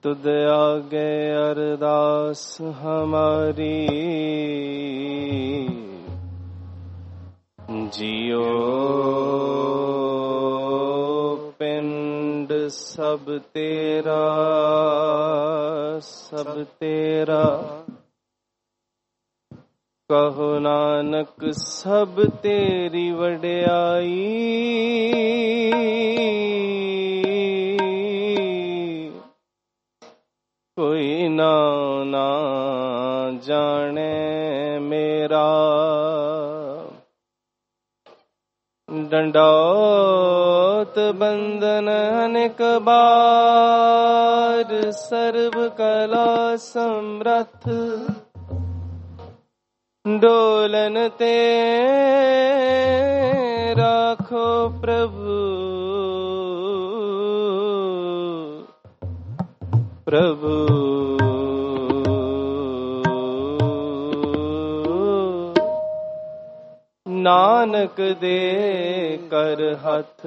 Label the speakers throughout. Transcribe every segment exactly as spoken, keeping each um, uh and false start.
Speaker 1: तुद आगे अरदास हमारी, जियो पिंड सब तेरा, सब तेरा। कहो नानक सब तेरी वड्याई, कोई ना ना जाने मेरा। दंडौत बंदन अनेक बार, सर्व कला समर्थ डोलन ते राखो प्रभु। प्रभु नानक दे कर हथ,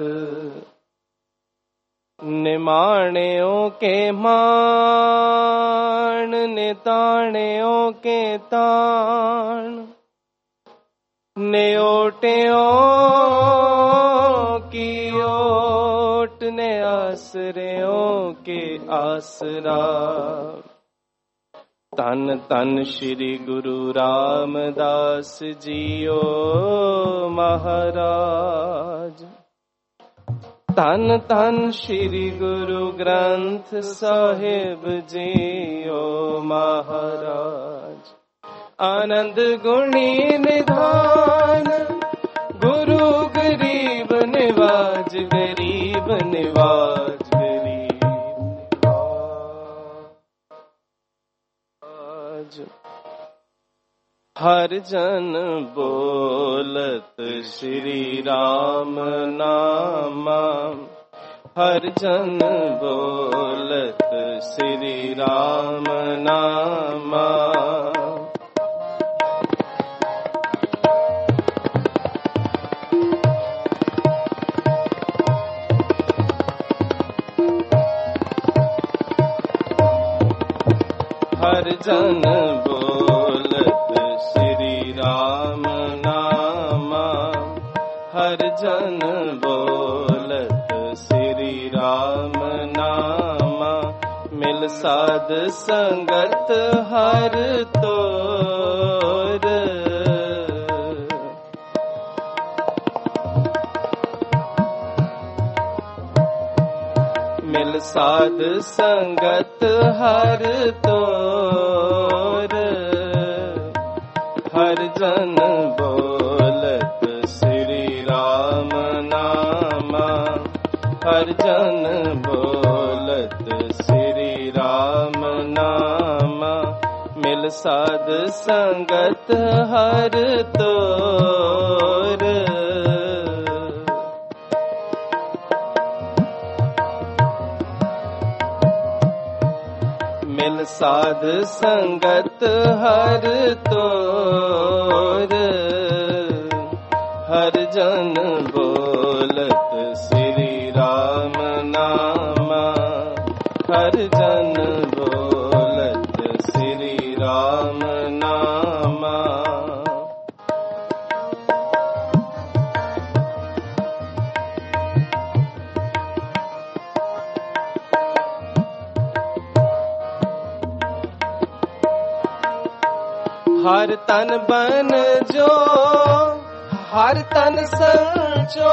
Speaker 1: निमाणियों के मान, निताणियों के ताण, न्योटियों की ओट, ने आसरियों के आसरा। तन तन श्री गुरु रामदास जियो महाराज, तन तन श्री गुरु ग्रंथ साहिब जियो महाराज। आनंद गुणी निधान, गुरु गरीब निवाज, गरीब निवाज, गरीब निवाज। हर जन बोलत श्री राम नामा, हर जन बोलत श्री राम नामा। हर जन बोलत श्री राम नामा, हर जन बोलत श्री राम नामा। मिल साध संगत हर तोर, मिल साध संगत हर तोर। हर जन बोलत श्री राम नामा, हर जन बोलत श्री राम नामा। मिल साध संगत हर तोर। मिल साध संगत हर तोर। हर जन बोलत श्री राम नामा, हर जन बोलत श्री राम नामा। हर तन बन जो, हर तन संचो,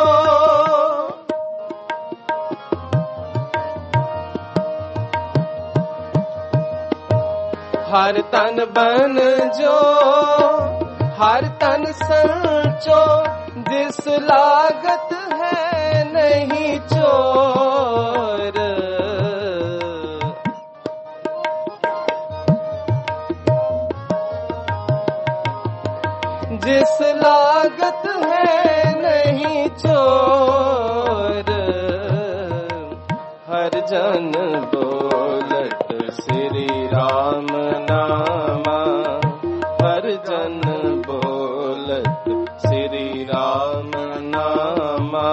Speaker 1: हर तन बन जो, हर तन संचो। जिस लागत है नहीं चोर, जिस लागत है नहीं चोर। हर जन बोलत श्री राम नामा, हर जन बोलत श्री राम नामा।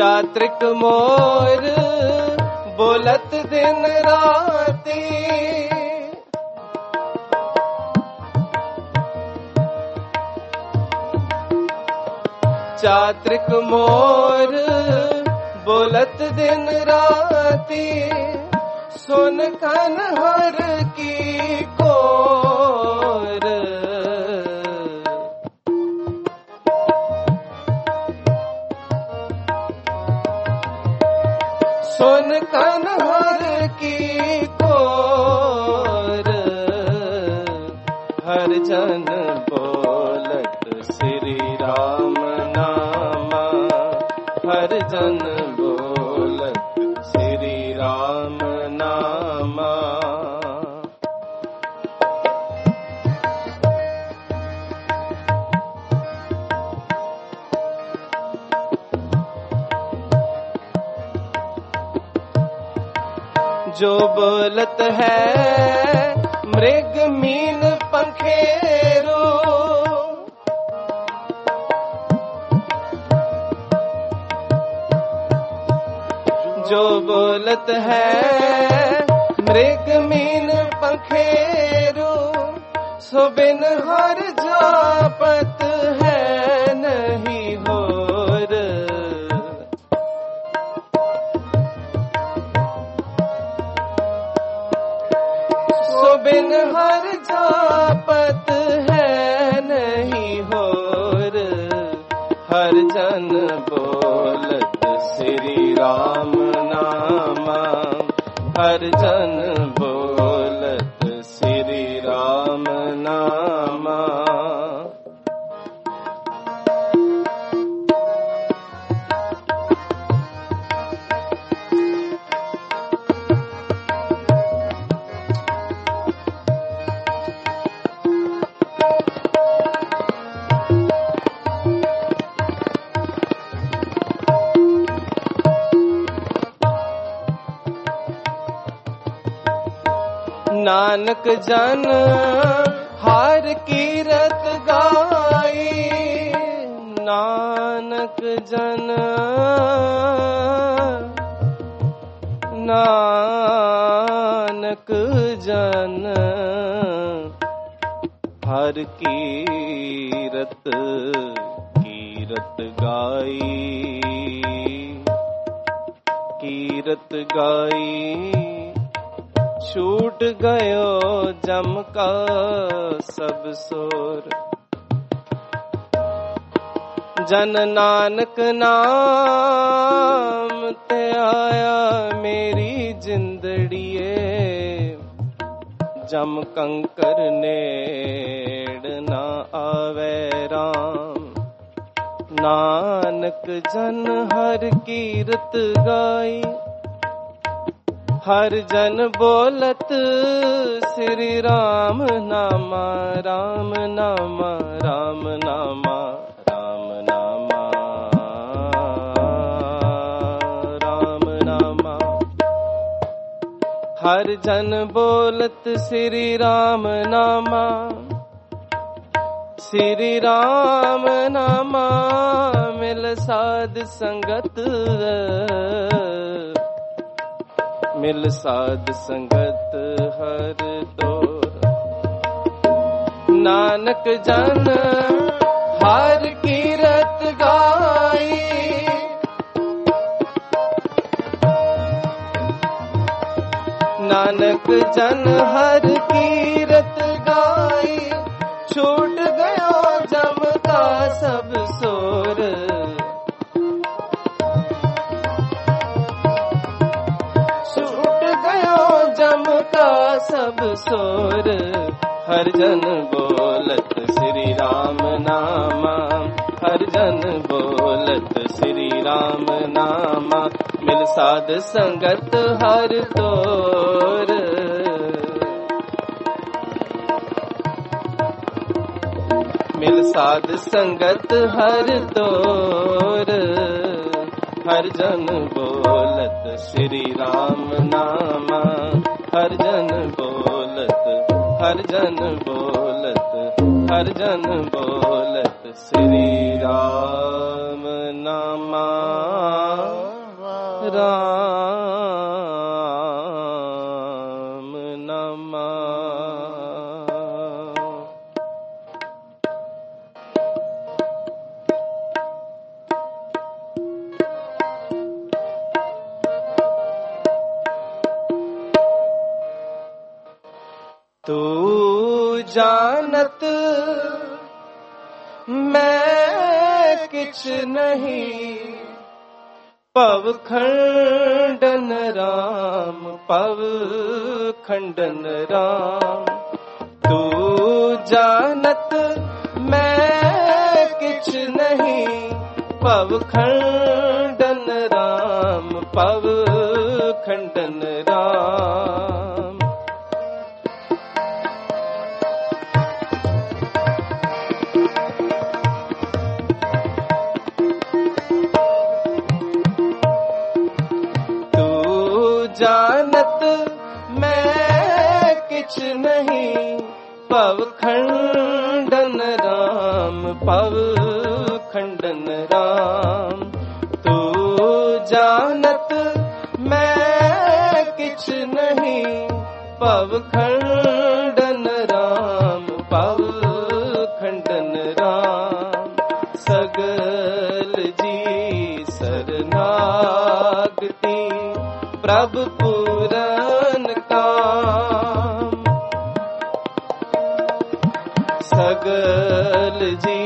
Speaker 1: चात्रिक मोर बोलत दिन राती, चात्रिक मोर बोलत दिन राती, सुन कन हर की कोर। सुन कन हर की कोर, हर जन बोलत श्री राम नामा, हर जन बोलत श्री राम नामा। जो बोलत है मृग मीन पंखेरो, जो बोलत है मृग मीन पंखेरो, सो बिन हर जापत है नहीं होर। सो बिन हर जापत है नहीं होर, हर जन बोलत श्री राम नामा, हर जन बोलत श्री राम नामा। नानक जन हार कीरत गाई, नानक जन नानक जन हर कीरत कीरत गाई, कीरत गाई। छूट गयो जम का सब सोर, जन नानक नाम ते आया मेरी जिंदड़िए, जम कंकर नेड़ ना आवे राम। नानक जन हर कीरत गाई, हर जन बोलत श्री राम नामा, राम नामा, राम नामा, राम नामा, राम नामा। हर जन बोलत श्री राम नामा, श्री राम नामा। मिल साध संगत, मिल साध संगत हर तोर। नानक जन हर कीरत गाई, नानक जन हर कीरत गाई। छूट गयो जम का सब सोर, जम का सब सोर। हर जन बोलत श्री राम नामा, हर जन बोलत श्री राम नामा। मिल साध संगत हर तोर, मिल साध संगत हर तोर। हर जन बोलत श्री राम नामा, हर जन बोलत, हर जन बोलत, हर जन बोलत श्री राम नामा। राम नमा। तू जानत मैं किछ नहीं, पव खंडन राम पव खंडन राम। तू जानत मैं किछ नहीं, पव खंडन राम पव खंडन राम। जानत मैं किछ नहीं, पव खंडन राम पव खंडन राम। तू जानत मैं किछ नहीं, पव खंडन राम पव खंडन राम। सगल जी सरनागती प्रभु पूरन काम। सगल जी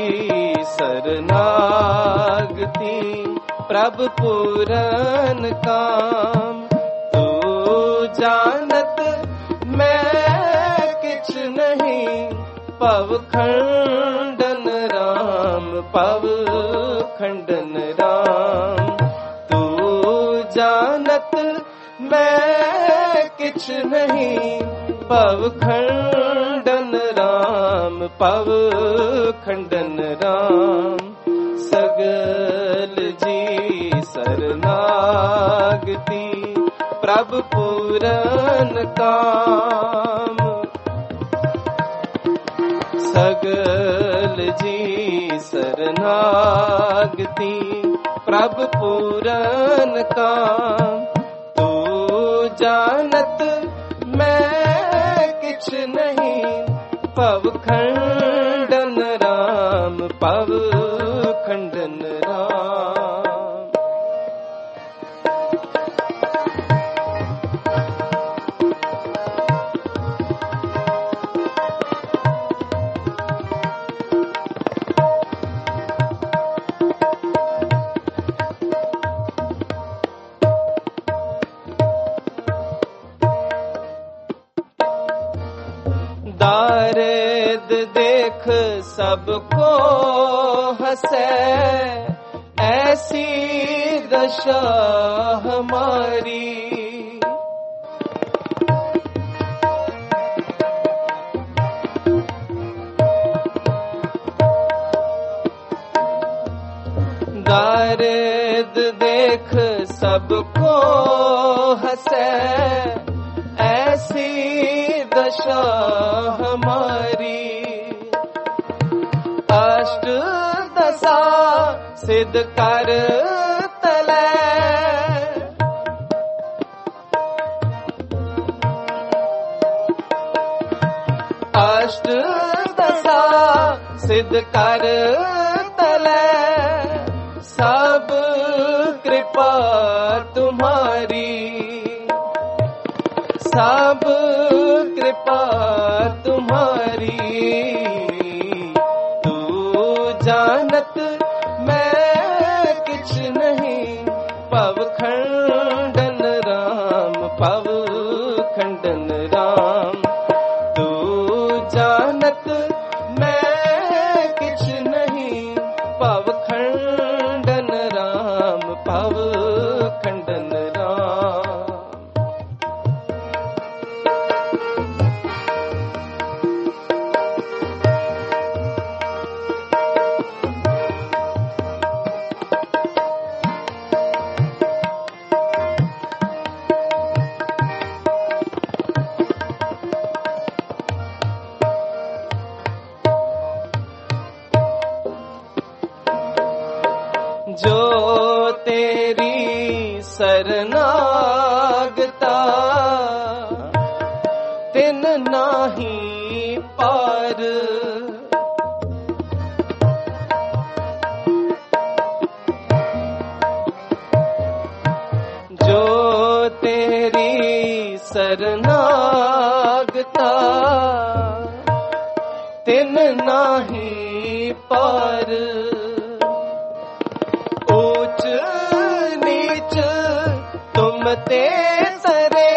Speaker 1: सरनागती प्रभु पूरन काम। तू जानत मैं किछ नहीं, पव खंडन राम पव खंडन राम। तू जानत मैं किछ नहीं, पव खंडन राम पव खंडन राम। सगल जी सरनागती प्रभु पूरन काम। सगल जी सरनागती प्रभु पूरन काम। तू जानत मैं किछ नहीं, पव खंडन राम पव खंडन राम। दारेद देख सबको हंसे, ऐसी दशा हमारी। दारेद देख सबको हंसे, ऐसी दशा हमारी। अष्ट दशा सिद्ध कर तले, अष्ट दशा सिद्ध कर तले। सब कृपा तुम्हारी, सब कृपा तुम्हारी। तू जानत मैं किछ नहीं, पव खंडन राम पव खंडन राम। तू जानत मैं किछ नहीं, पव खंडन राम पव खंडन राम। नाही पार। जो तेरी सरनागता तिन नाही पार। ऊंच नीच तुम ते सरे,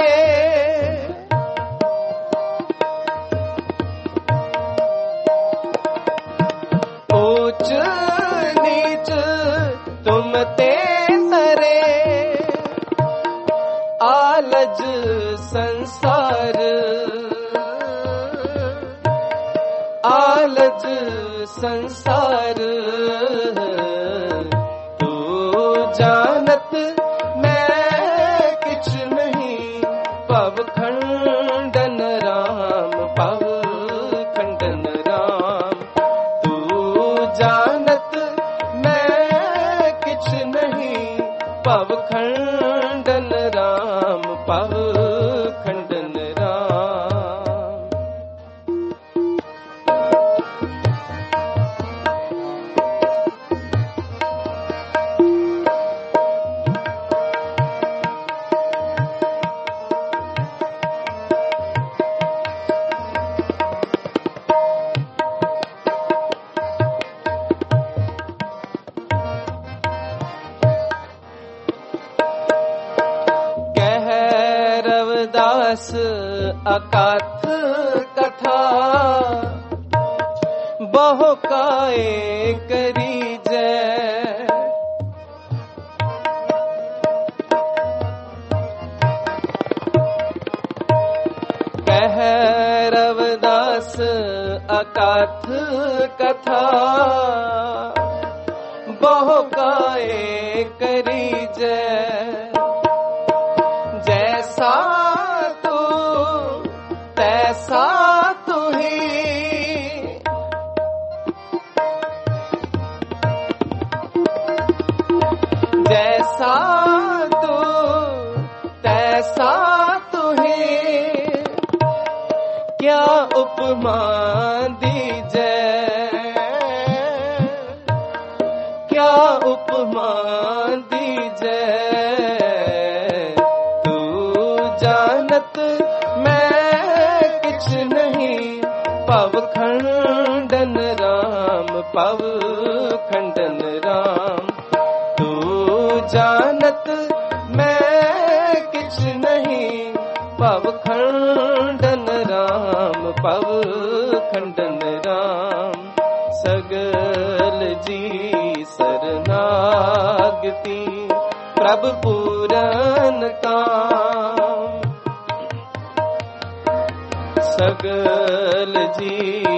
Speaker 1: ऊंच नीच तुम ते सरे। आलज संसार, आलज संसार। तू जानत मैं किछ नहीं, पव खंडन राम, पव खंडन राम। तू जानत मैं किछ नहीं, पव खंडन राम, पव खंडन राम। रविदास अकाथ कथा, बहु काए करी जय। कह रविदास अकाथ कथा, बहु काए करी जय। जैसा तू तैसा तू ही, जैसा तू तैसा तू ही। क्या उपमा दीजे, क्या उपमा दीजे। पव खंडन राम, पव खंडन राम। तू जानत मैं किछ नहीं, पव खंडन राम, पव खंडन राम। सगल जी सरनागति, प्रभु पूरन काम। सगल जी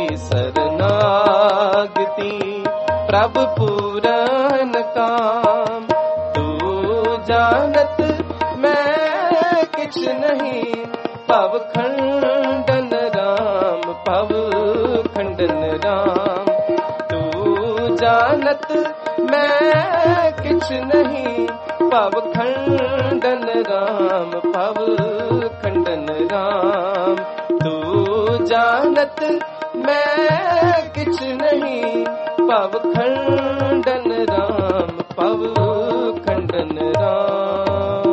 Speaker 1: सरनागति, प्रभु पूरन काम। तू जानत मैं किछ नहीं, पव खंडन राम, पव खंडन राम। तू जानत मैं किछ नहीं, पव खंडन राम, पव खंडन राम। तू जानत मैं किछ नहीं, पव खंडन राम, पव खंडन राम।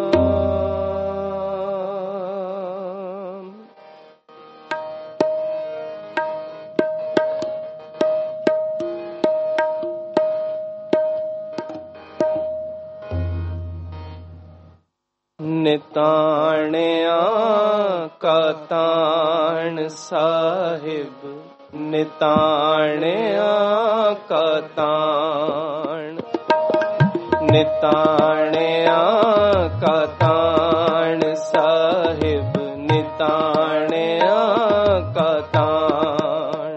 Speaker 1: निताणिया का ताण साहिब, निताणिया का ताण। निताणिया का ताण साहिब, निताणिया का ताण।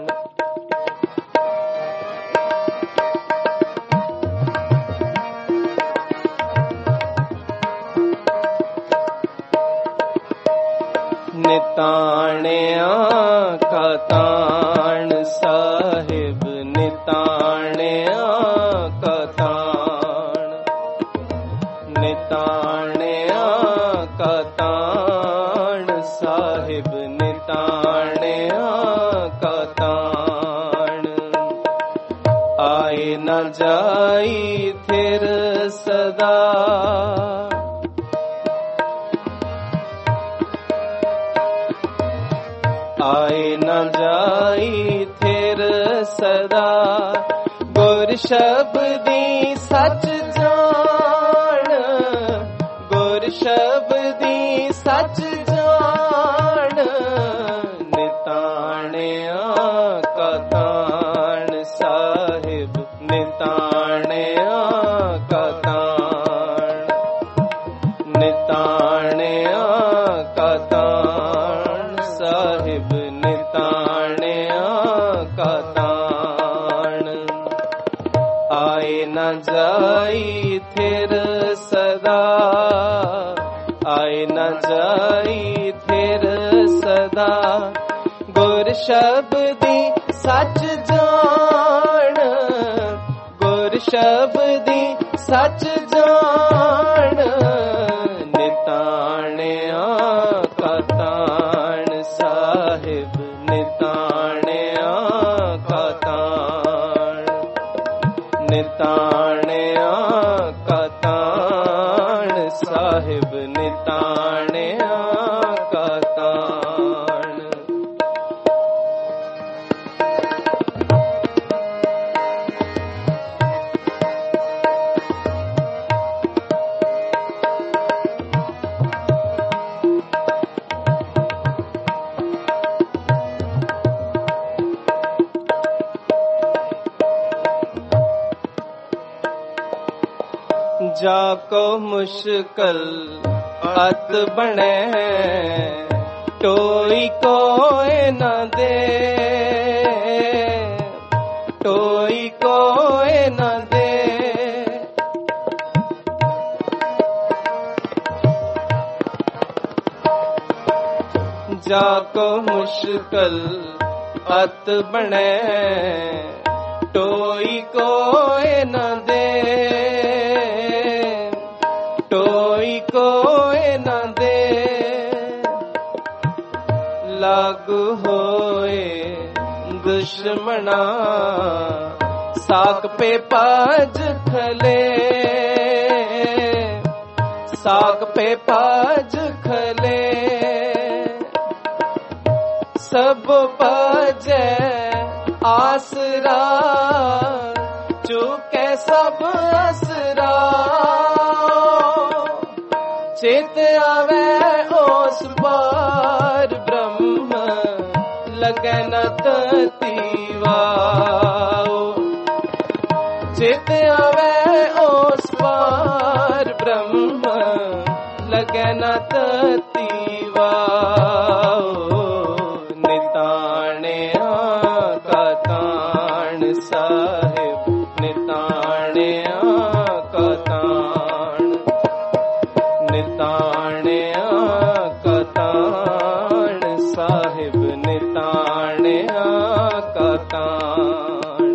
Speaker 1: निताणिया का ताण साहिब, निताणिया का ताण। निताणिया का ताण साहिब, निताणिया ਜਾਈ ਥਿਰ ਸਦਾ। ਆਏ ਨਾ ਜਾਈ ਥਿਰ ਸਦਾ, ਗੁਰ ਸ਼ਬਦੀ ਸੱਚ ਜਾਣ, ਗੁਰ ਸ਼ਬਦੀ ਸੱਚ ਜਾਣ, ਨਿਤਾਣਿਆ ਕਾ ਤਾਣ ਸਾਹਿਬ, ਨਿਤਾਣਿਆ ਕਾ ਤਾਣ, ਨਿਤਾਣਿਆ ਕਾ ਤਾਣ ਸਾਹਿਬ, ਨਿਤਾਣਿਆ ਕਾ ਤਾਣ। ਆਏ ਨਾ ਜਾਈ ਥਿਰ ਸਦਾ, ਆਏ ਨਾ ਜਾਈ ਥਿਰ ਸਦਾ, ਗੁਰ ਸ਼ਬਦੀ ਸੱਚ ਜਾਣ, ਗੁਰ ਸ਼ਬਦੀ ਸੱਚ ਜਾਣ, ਨਿਤਾਣਿਆ ਕਾ ਤਾਣ ਸਾਹਿਬ, ਨਿਤਾਣਿਆ ਕਾ ਤਾਣ, ਨਿਤਾਣਿਆ ਕਾ ਤਾਣ ਸਾਹਿਬ, ਨਿਤਾਣਿਆ ਕਾ ਤਾਣ। ਜਾਕੋ ਮੁਸ਼ਕਲ ਅਤ ਬਣੇ, ਟੋਈ ਕੋਏ ਨਾ ਦੇ, ਟੋਈ ਕੋਏ ਨਾ ਦੇ। ਜਾਕੋ ਮੁਸ਼ਕਲ ਅਤ ਬਣੇ, ਟੋਈ ਕੋਏ ਨਾ ਦੇ, ਟੋਈ ਕੋਏ ਨਾ ਦੇ। ਲਾਗੂ ਹੋਏ ਦੁਸ਼ਮਣਾ, ਸਾਕ ਪੇ ਪਾਜ ਖਲੇ, ਸਾਕ ਪੇ ਪਾਜ ਖਲੇ। ਸਭ ਪਾਜੈ ਆਸਰਾ, ਚੁਕੇ ਸਭ ਆਸਰਾ। ਚਿਤ ਆਵੇ ਉਸ ਪਾਰ ਬ੍ਰਹਮ, ਲਗੈ ਨ ਤੀਵਾ। ਚਿਤ ਆਵੇ ਉਸ ਪਾਰ ਬ੍ਰਹਮ, ਲਗੈ ਨ ਤੀਵਾ। ਨਿਤਾਣਿਆ ਕਾ ਤਾਣ ਸਾਹਿਬ, ਨਿਤਾਣਿਆ ਕਾ ਤਾਣ, ਨਿਤਾਣਿਆ ਕਾ ਤਾਣ ਸਾਹਿਬ, ਨਿਤਾਣਿਆ ਕਾ ਤਾਣ।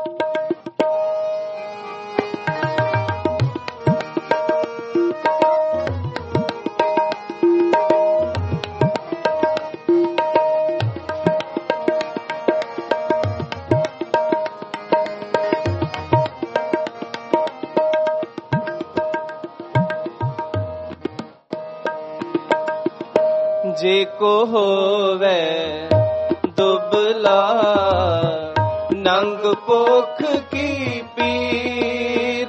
Speaker 1: ਜੇ ਕੋ ਹੋਵੇ ਦੁਬਲਾ, ਨੰਗ ਭੁਖ ਕੀ ਪੀਰ,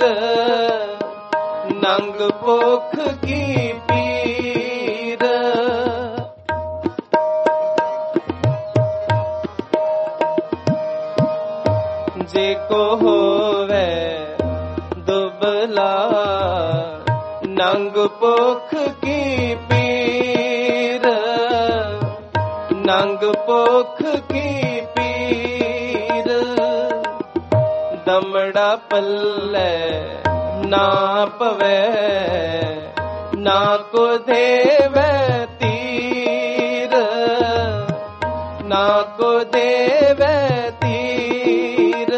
Speaker 1: ਨੰਗ ਭੁਖ ਕੀ ਪੀਰ। ਜੇ ਕੋ ਹੋਵੇ ਦੁਬਲਾ, ਨੰਗ ਭੁਖ ਕੀ ਪੀਰ, ਨੰਗ ਭੁਖ ਕੀ ਪੀਰ। ਦਮੜਾ ਪੱਲੇ ਨਾ ਪਵੇ, ਨਾ ਕੋ ਦੇਵੇ ਤੀਰ, ਨਾ ਕੋ ਦੇਵੇ ਤੀਰ।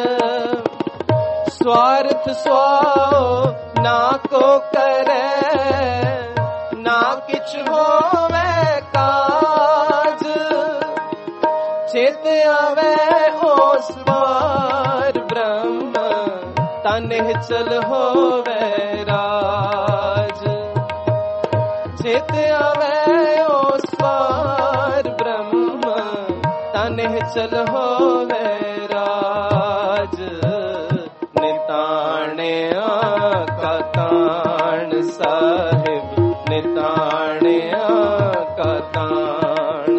Speaker 1: ਸਵਾਰਥ ਸੁਆਓ ਨਾ ਕੋ ਕਰੇ, ਨਾ ਕਿਛ ਹੋਵੇ ਕਾਜ। ਚਿਤ ਆਵੇ ਉਸ ਪਾਰ ਬ੍ਰਹਮ, निहचल होवे राज। चित आवे ओस पार ब्रह्म ता निहचल होवे राज। निताणे का ताण साहिब, निताणे का ताण,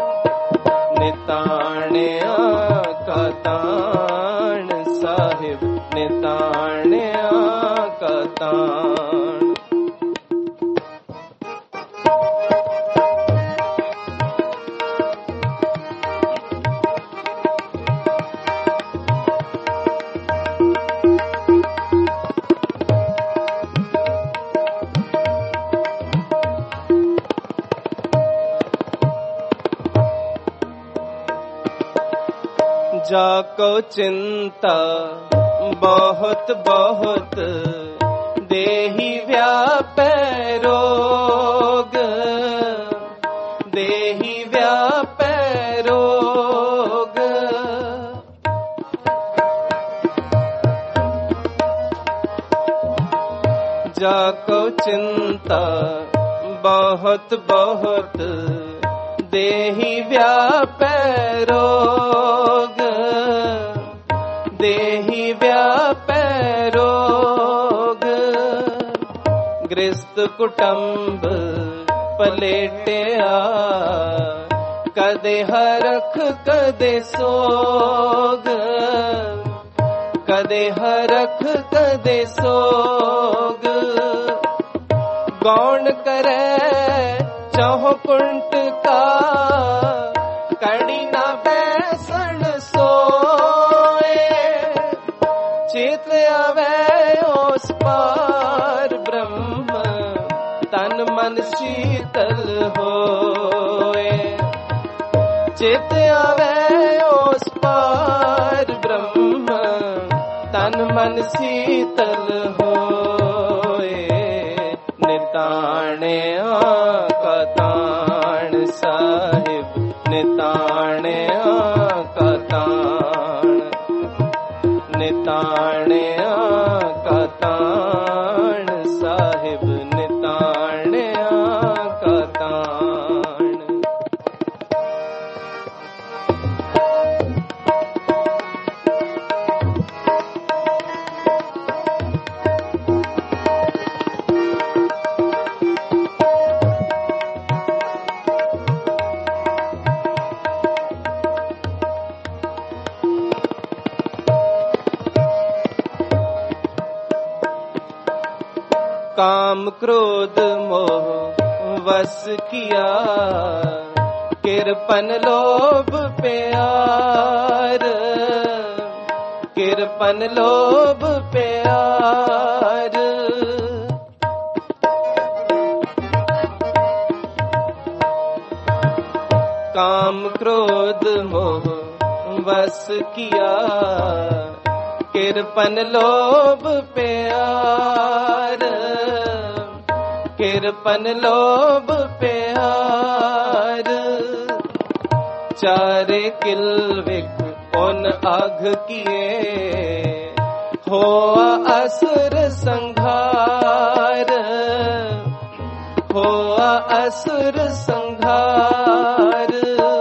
Speaker 1: निताणे का ताण साहिब, निताणे का ताण। जाको चिंता बहुत बहुत देहि व्यापै रोग, देहि व्यापै रोग। जाको चिंता बहुत बहुत देहि व्यापै रोग, देहि व्यापै रोग। गृहस्थ कुटुंब पलेटिया, कदे हरख कदे सोग, कदे हरख कदे सोग। गौण करे चहो कुंट का, कड़ी ना बैसन सोए। चित आवे ओस पार ब्रह्म तन मन शीतल होए। चित आवे ओस पार ब्रह्म तन मन शीतल होए। निताणे का ताण साहिब, निताणे का ताण, निताणे का ताण साहिब, निताणे का ताण। काम क्रोध मोह वश किया, किरपन लोभ प्यार, किरपन लोभ प्यार। काम क्रोध मोह वश किया, किरपन लोभ प्यार, किरपन लोभ प्यार। चारे किलविक उन आघ किए, होआ असुर संघार, होआ असुर संघार।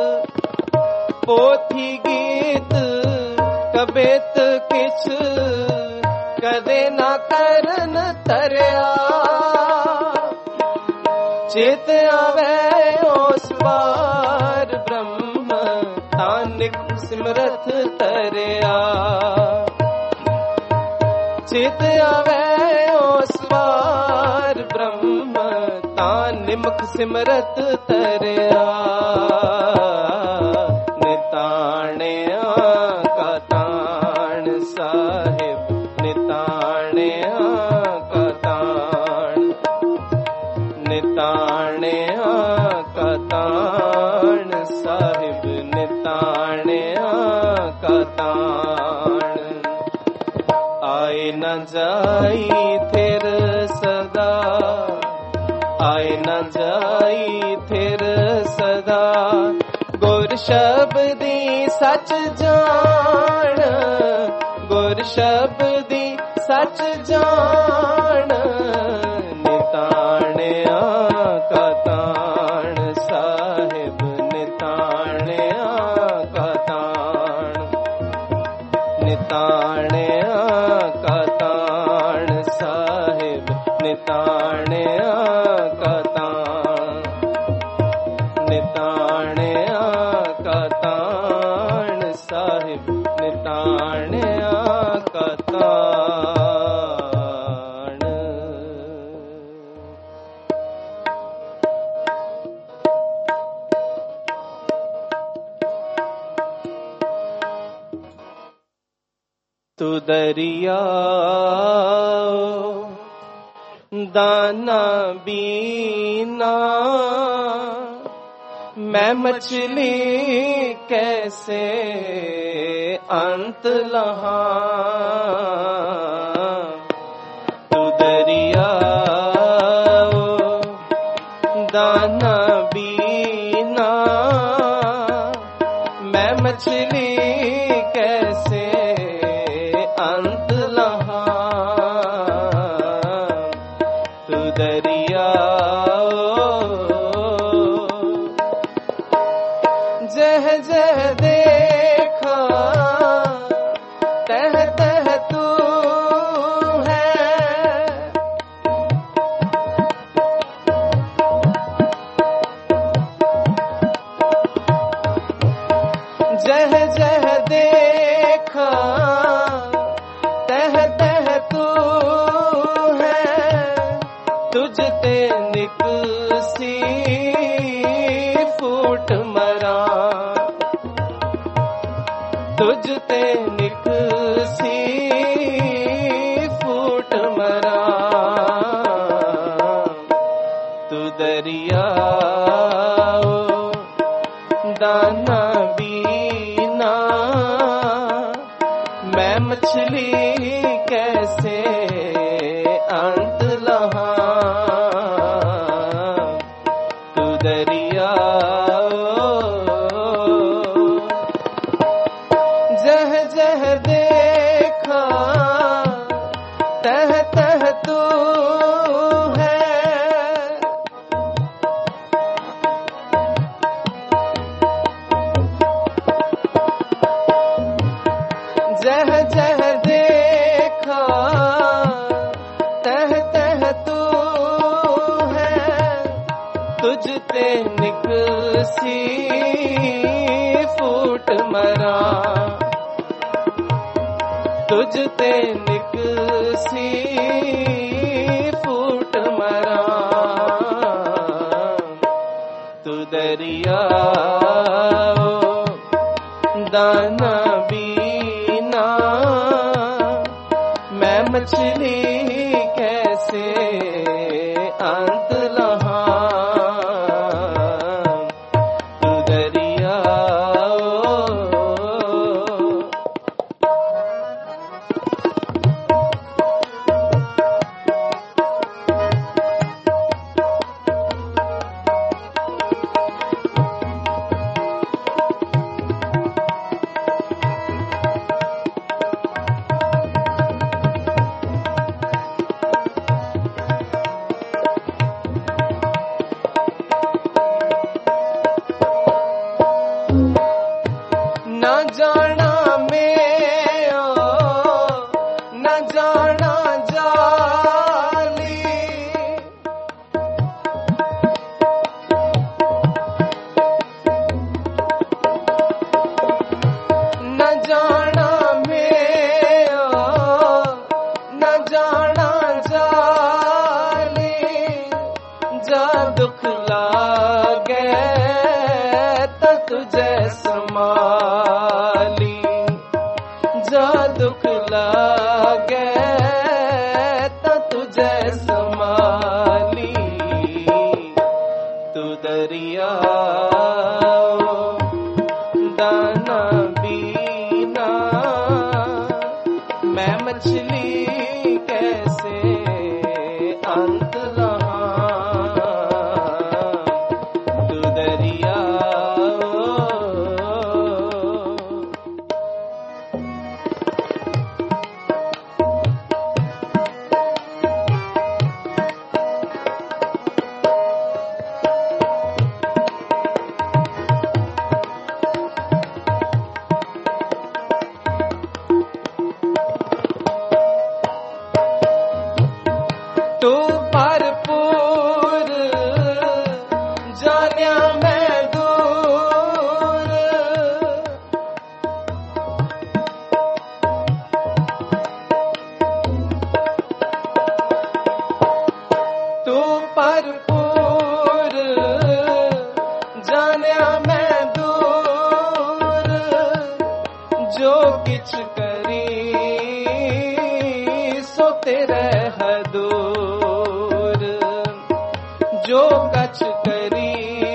Speaker 1: पोथी गीत कबेत किछ, कदे ना करन तरया। चित आवे ओस पार ब्रह्म तानिक सिमरथ तरया। चित आवे ओस पार ब्रह्म तानिमुख सिमरथ तरया। निताणे का ताण साहिब, निताणे का ताण, निताणे का ताण साहिब, निताणे का ताण। आए न जाई थिर सदा, आए न जाई थिर सदा। गुर शब्दी सच जान, गुर शब्दी सच जान निताणिया का ताण साहिब निताणिया का ताण निताणिया का ताण साहिब निताणिया का ताण निताणिया का ताण साहिब निताणिया का ताण। तू दरिया दाना बीना मैं मछली कैसे अंत लहा तू दरिया दाना बीना मैं मछली कैसे अंत लहा तू दरिया जह जह देखा तह तह तू है जह जह देखा तह तह तू है तुझते निकसी फूट मरा तुझते निकसी फूट मरा तू दरिया दाना बीना मैं मछली कैसे अंत लहा तू दरिया जह जह देखा तह तह तू है जह जह देखा तह तह तू है तुझते निकसी फूट मरा तुझते निकसी फूट मरा तू दरिया दाना बीना मैं मछली कैसे अंत लहा तू दरिया न जाना मैं न जाना जाली न जाना मैं न जाना जाली जा दुख लागे तो तुझे समाली जा दुख लागे तो तुझे समाली तू दरिया दाना बीना मैं मछली कैसे अंत लहा तू दरिया जानिया मैं दूर, तू भरपूर जानिया मैं दूर, जो किछ करी सो तेरे हदूर, जो कछ करी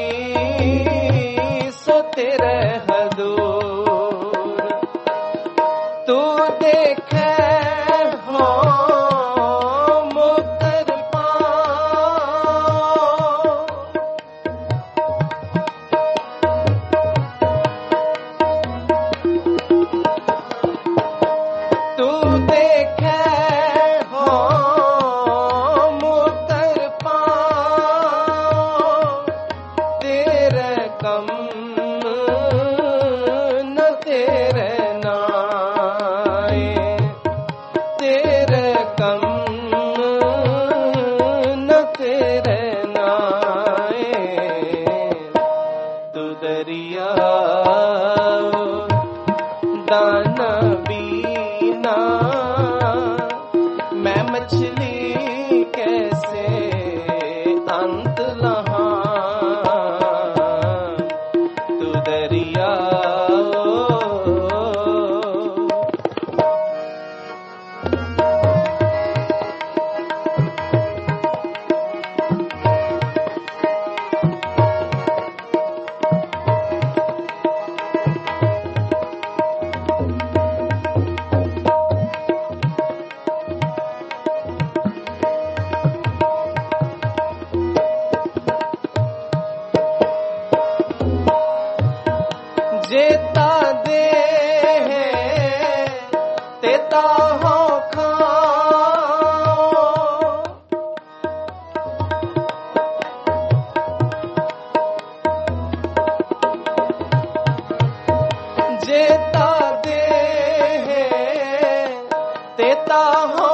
Speaker 1: सो तेरे हदूर, तू देखे हो मुकर पाओ, तू देखे हो मुकर पाओ, तेरे कम न तेरे नाए, तेरे कम न तेरे नाए, तू दरिया दाना बीना, मैं मछली कैसे अंत लहा, तू दरिया जेता दे तेता हो खाओ, जेता दे तेता हो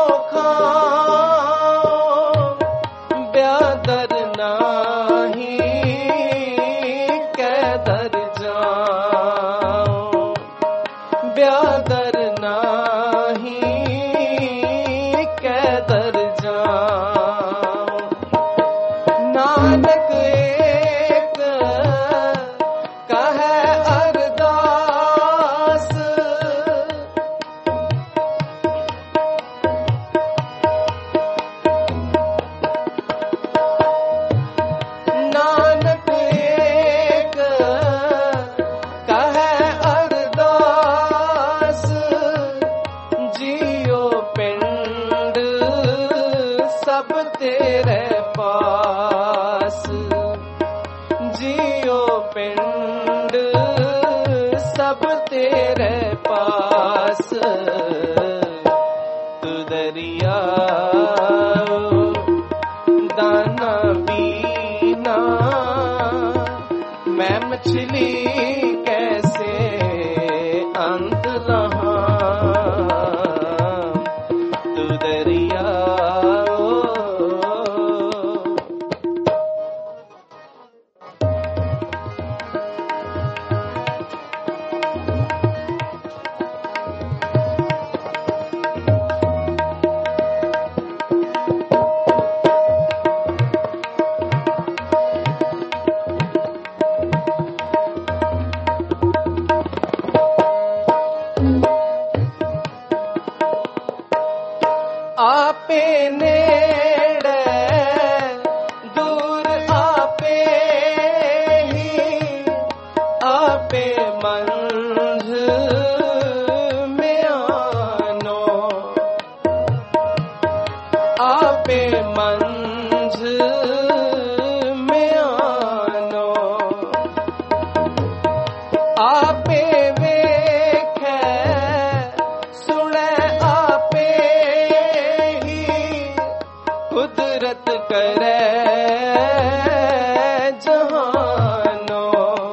Speaker 1: खाओ, ब्यादर नाही कैदर जाओ, ब्यादर नाही कैदर जाओ, नानक एक कहे अरदास, नानक एक कहे अरदास, जियो पिंड सब तेरे पास, जियो पिंड सब तेरे पास, तू दरिया दाना बीना, मैं मछली कैसे अंत लहा, तू दरिया आपे नेड़े दूर आपे ही, आपे मंझ में आनो, आपे मंझ में आनो, आपे वेखे सुने आपे ही, कुदरत करे जहानो,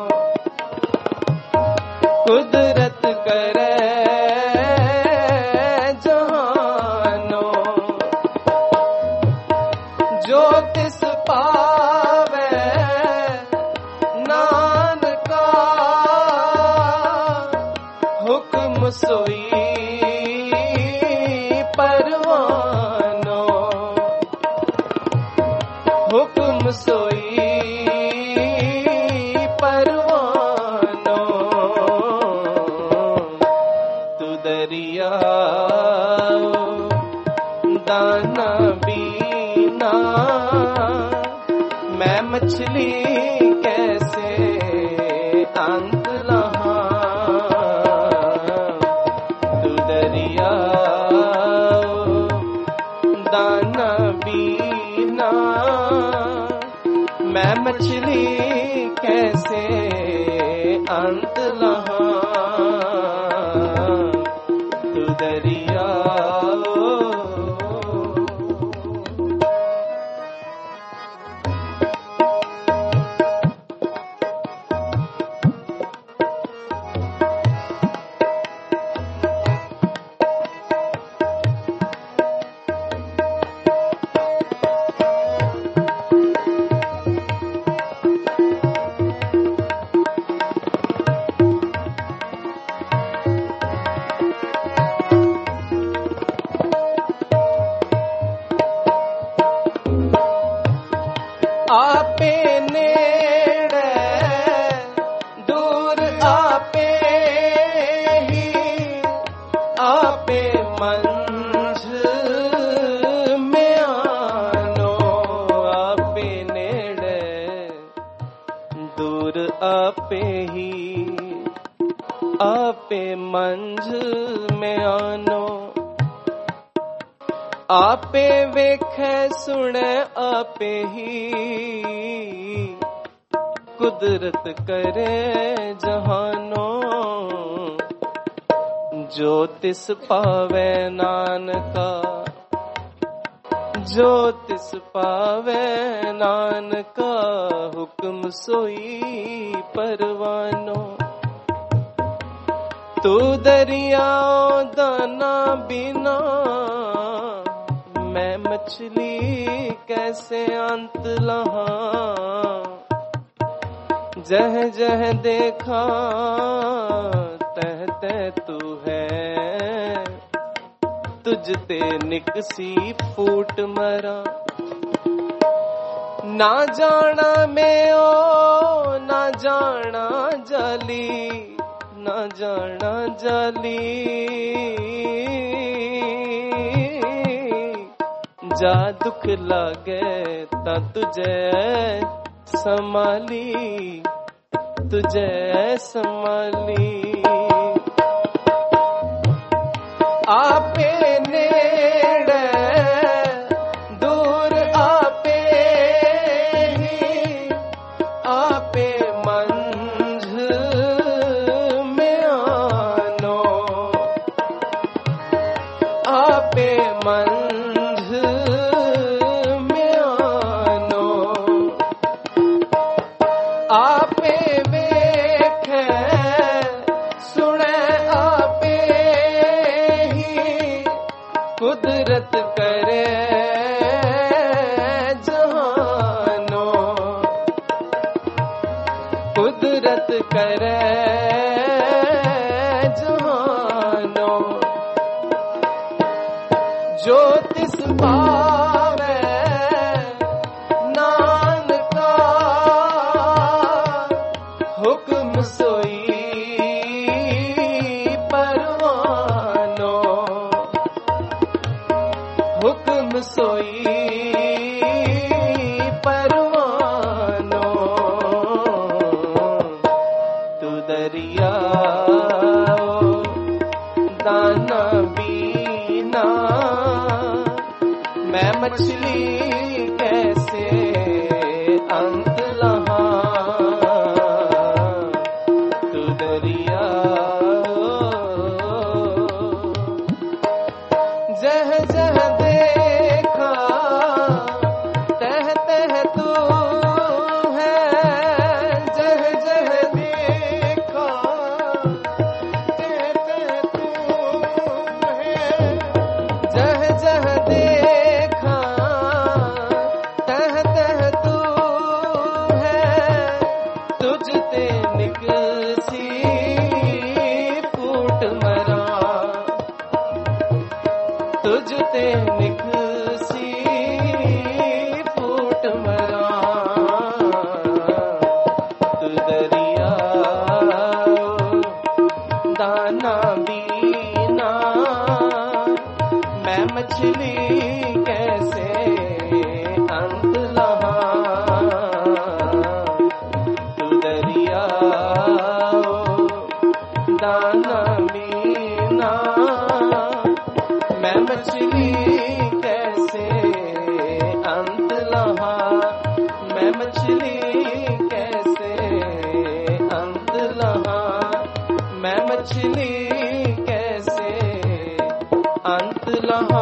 Speaker 1: कुदरत करे जहानो, जो तिस पावे सोई परवानो, हुक्म सोई परवानो, तू दरिया दाना बीना, मैं मछली कैसे अंत लहा, तू दरिया दाना बीना, मैं मछली कैसे अंत लहा, तू दरिया। आपे नेड़े दूर आपे ही, आपे मंझ में आनो, आपे नेड़े दूर आपे ही, आपे मंझ में आनो, आपे वेखे सुने आपे ही, कुदरत करे जहानो, जो तिस पावे नानका, जो तिस पावे नानका, हुक्म सोई परवानो, तू दरिया दाना बिना, मैं मछली कैसे अंत लहा, जह जह देखा तह तह तू है, तुझते निकसी फूट मरा, ना जाना मैं ओ ना जाना जाली, ना जाना जाली, जा दुख लागे ता तुझे संभाली, तुझे संभाली, आपे नेड़े दूर आपे ही, आपे मंझ में आनो, आपे मंझ में आनो, आपे वेखे सुने आपे ही, कुदरत करे जहानो, कुदरत करे जहानो, जो तिस पावे नानका, हुक्म सोई परवानो, हुक्म सोई परवानो, तू दरिया दाना बीना, मैं मछली कैसे अंत लहा, तू दरिया जह जह देखा तह तह तू है, जह जह देखा तह तह तू है, जह जह देखा दरिया दाना बीना, मैं मछली कैसे अंत लहा। तू दरिया दाना बीना, मैं मछली कैसे अंत लहा। मैं मछली कैसे अंत लहा। मैं मछली कैसे अंत लहा।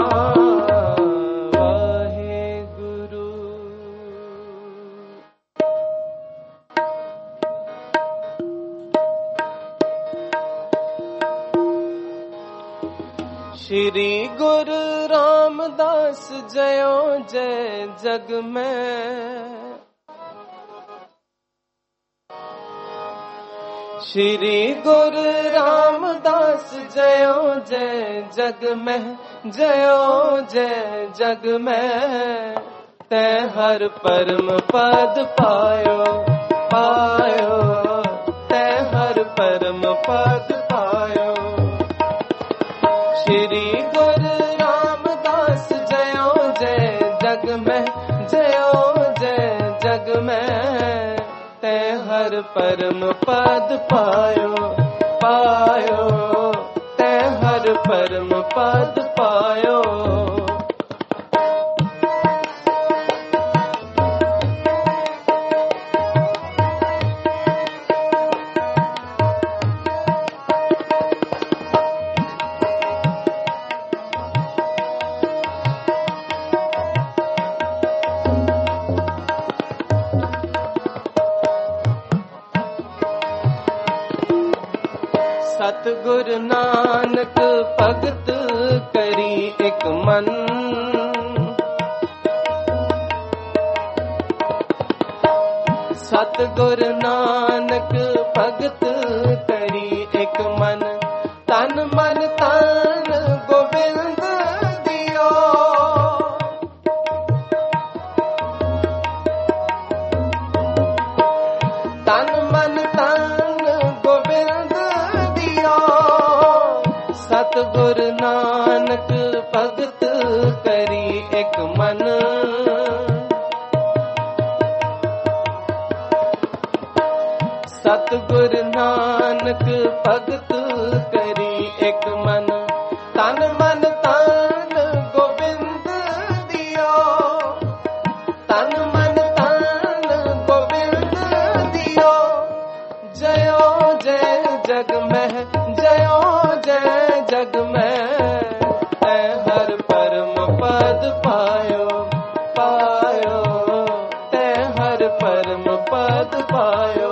Speaker 1: वाहे गुरु। श्री गुरु रामदास जयो जय जग में। श्री गुरु रामदास जयो जय जग में, जयो जय जग में। तै हर परम पद पायो पायो, तै हर परम पद पायो। श्री गुरु रामदास जयो जय जग में, जयो जय जग में। तै हर परम पद पायो पायो, तै हर परम पद पायो। सतगुरु नानक भगत करी एक मन। सतगुरु नानक भगत करी एक मन। तन मन तन गोविंद दियो। तन मन तन गोविंद दियो। सतगुरु नानक भगत करी एक मन। सतगुरु नानक भगत करी एक मन। तन मन तन गोविंद दियो। तन मन तन गोविंद दियो। जयो जय जग में, जयो जय जग में। तै हर परम पद पायो पायो, तै हर परम पद पायो।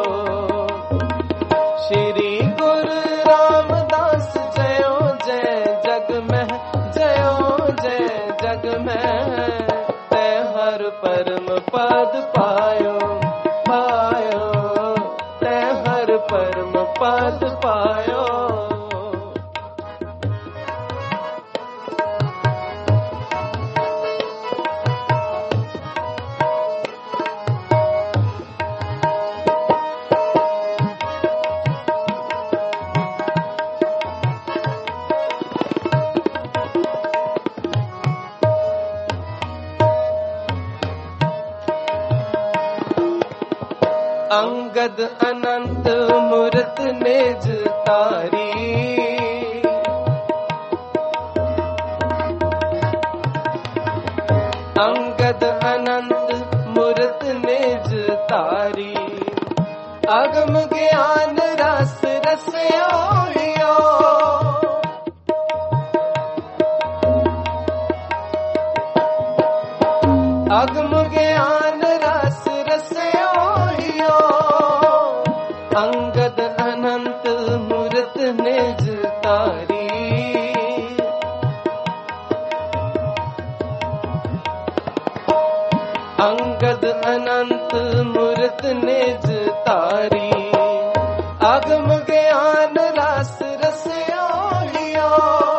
Speaker 1: श्री गुरु रामदास जयो जय जग में, जयो जय जग में। तै हर परम पद पायो पायो, तै हर परम पद पायो। अंगद अनंत मूरत निज तारी। अंगद अनंत मूरत निज तारी। अगम ज्ञान रस रसयो हियो। अगम ज्ञान रस रसयो हियो। अंगद अनंत मूरत निज तारी। अंगद अनंत मूरत निज तारी। अगम ज्ञान रस रसयो हियो।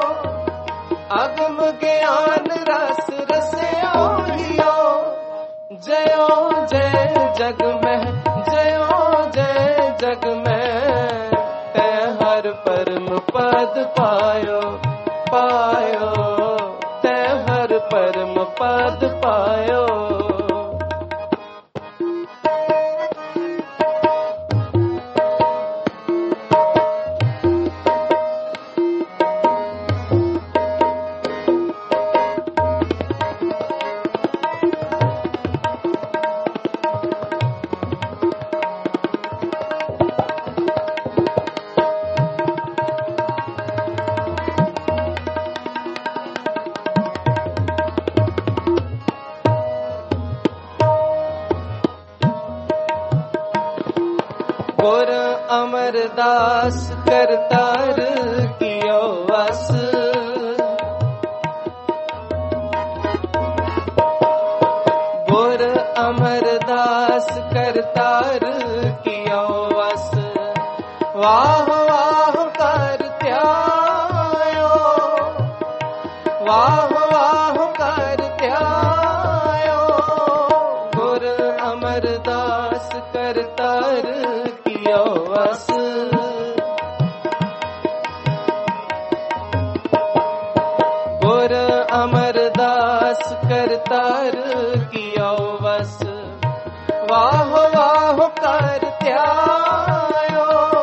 Speaker 1: अगम ज्ञान रस रसयो हियो। जयो जय जग में, जयो जय जग में तै हर परम पद पायो पायो तै हर परम पद पायो। गुर अमरदास करतार कियो वस गुर अमरदास करतार कियो वस वाह वाह कर त्यायो वाह वाह कर त्यायो गुर अमरदास करतार वस गुर अमरदास करतार कियो वस वाह वाह कर त्यायो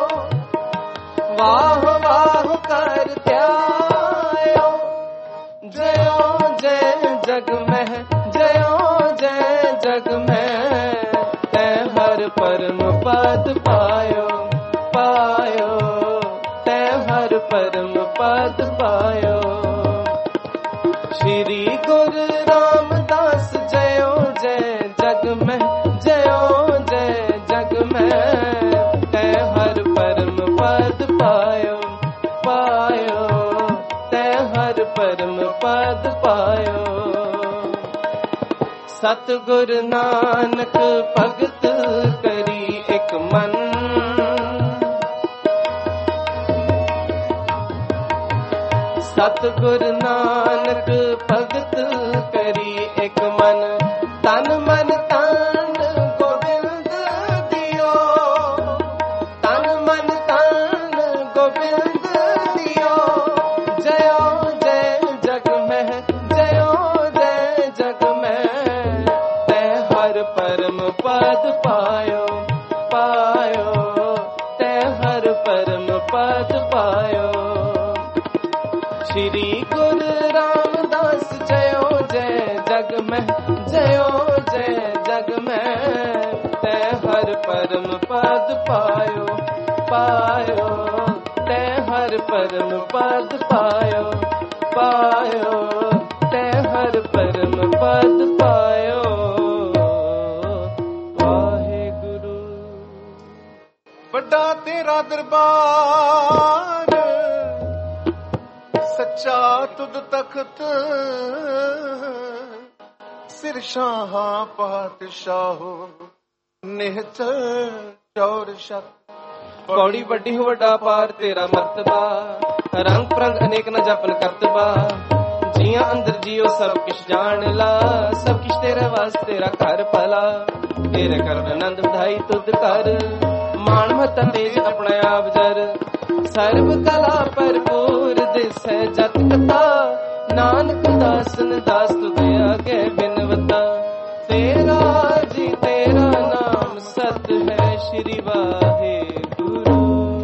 Speaker 1: वाह वाह कर त्यायो जयो जय जग में जयो जय जग में तै हर परम पद पायो पायो तै हर परम पद पायो। श्री गुरु रामदास जयो जय जग में जयो जय जग में तै हर परम पद पायो पायो तै हर परम पद पायो। सतगुर नानक भगत करी एक मन सतगुर नानक भगत करी एक मन तन मन तन गोबिंद दियो तन मन तन गोबिंद दियो जयो जय जग में जयो जय जग में तै हर परम पद पायो पायो तै हर परम पद पायो। श्री गुरु रामदास जयो जय जग में जयो जय जग में तै हर परम पद पायो पायो तै हर परम पद पायो पायो तै हर परम पद पायो। वाहेगुरु।
Speaker 2: बड़ा तेरा दरबार सच्चा तुद तख्त सिर शाहा पातशाहो निहचल चौर शत।
Speaker 1: पौड़ी वड्डी हो वड्डा पार तेरा मर्तबा रंग प्रंग अनेक न जपन करतबा जिया अंदर जियो सब किश जान ला सब किश तेरे वास तेरा घर भला तेरे कर आनंद बधाई तुद कर मान मत तेज अपना आप जर सर्व कला भरपूर दिसै जत कथा नानक दासन दास तुझे आगे बिनवता तेरा जी तेरा नाम सत है श्री वाहेगुरु।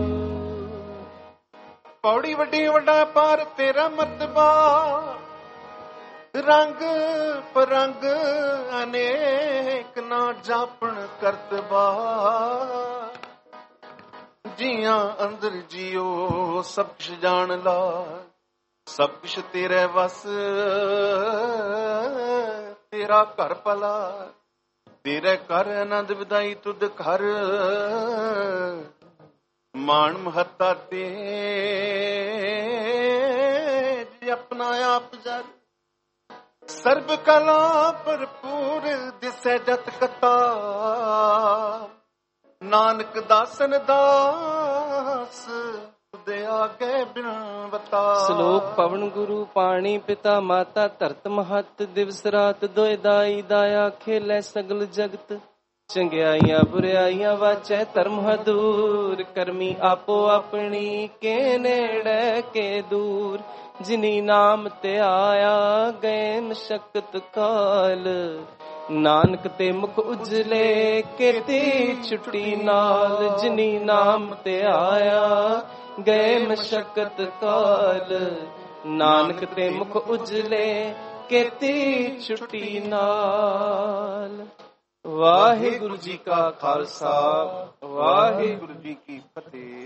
Speaker 2: पौड़ी वड्डी वड्डा पार तेरा मर्तबा रंग परंग अनेक ना जापन करतबा जिया अंदर जियो सब कुछ जान ला सब कुछ तेरे वस तेरा घर भला तेरे कर आनंद विदाई तुद घर मान महत्ता ते अपना आप जर सर्व कला भरपूर दिसै जत कथा नानक दासन दास तुदे आगे बिनवता।
Speaker 1: श्लोक पवन गुरु पाणी पिता माता धरत महत दिवस रात दोए दाई दाया खेलै सगल जगत ਚੰਗਿਆਈਆਂ ਬੁਰਾਈਆਂ ਵਾਚੈ ਧਰਮ ਹਦੂਰ, ਕਰਮੀ ਆਪੋ ਆਪਣੀ ਕੇ ਨੇੜੇ ਕੇ ਦੂਰ। ਜਿਨੀ ਨਾਮ ਤੇ ਆਇਆ ਗਏ ਮਸ਼ਕਤ ਕਾਲ, ਨਾਨਕ ਤੇ ਮੁਖ ਉਜਲੇ ਕੀਤੀ ਛੁੱਟੀ ਨਾਲ। ਜਿਨੀ ਨਾਮ ਤੇ ਆਇਆ ਗਏ ਮਸ਼ਕਤ ਕਾਲ, ਨਾਨਕ ਤੇ ਮੁਖ ਉਜਲੇ ਕੀਤੀ ਛੁੱਟੀ ਨਾਲ। ਵਾਹਿਗੁਰੂ ਜੀ ਕਾ ਖਾਲਸਾ, ਵਾਹਿਗੁਰੂ ਜੀ ਕੀ ਫਤਿਹ।